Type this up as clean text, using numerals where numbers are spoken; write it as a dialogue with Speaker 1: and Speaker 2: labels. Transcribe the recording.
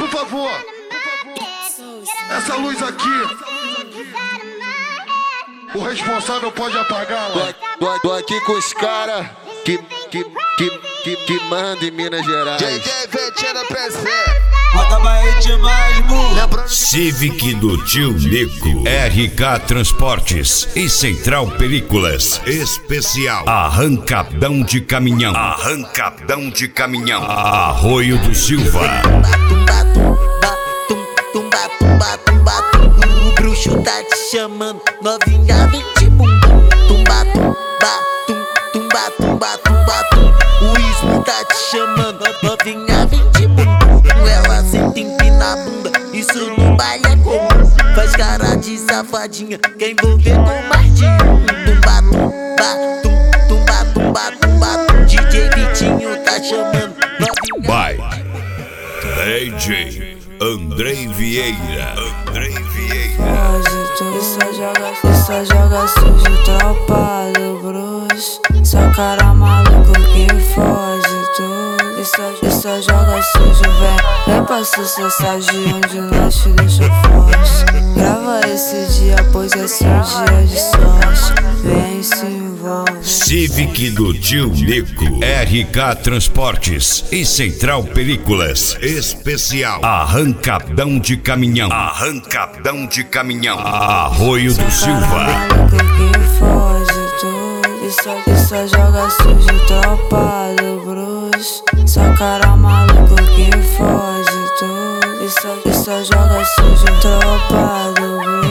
Speaker 1: por favor. Essa luz aqui, o responsável pode apagá-la.
Speaker 2: Tô aqui com os caras que manda em Minas Gerais.
Speaker 3: Civic do Tio Nico, RK Transportes e Central Películas. Especial Arrancadão de Caminhão. Arrancadão de Caminhão. Arroio do Silva.
Speaker 4: O bruxo tá te chamando, novinha vem de bumbum. Tumba, tumba, tumba, tumba, tum. O Ismo tá te chamando, novinha vem de bumbum. Ela senta empina a bunda, isso no baile é comum. Faz cara de safadinha, quer envolver com mais de um. Tumba, tumba, tumba, tumba, tum. DJ Vitinho tá chamando, novinha.
Speaker 3: Vai, DJ Andrei Vieira.
Speaker 5: Foge, tu só joga sujo, tropa do bruxo. Só cara maluco que foge, tu só joga sujo, vem pra sucessagem onde nós te deixa forte. Grava esse dia, pois é seu dia de sorte. Vem se envolve.
Speaker 3: Civic do Tio Nico, RK Transportes e Central Películas. Especial Arrancadão de Caminhão. Arrancadão de Caminhão. Arroio do Silva.
Speaker 5: Que foge, tu só joga sujo, tropa do bruxo. Só cara maluco que foge, tu só joga sujo, tropa do bruxo.